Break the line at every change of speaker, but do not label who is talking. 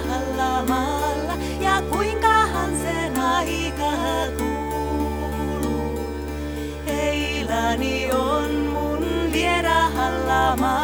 vierahalla maalla ja kuinkahan sen aika kuluu. Eilani on mun vierahalla maalla.